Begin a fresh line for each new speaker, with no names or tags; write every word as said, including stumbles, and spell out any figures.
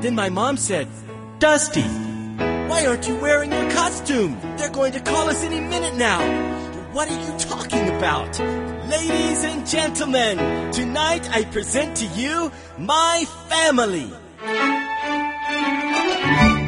Then my mom said, "Dusty, why aren't you wearing your costume? They're going to call us any minute now." "What are you talking about?" Ladies and gentlemen, tonight I present to you my family.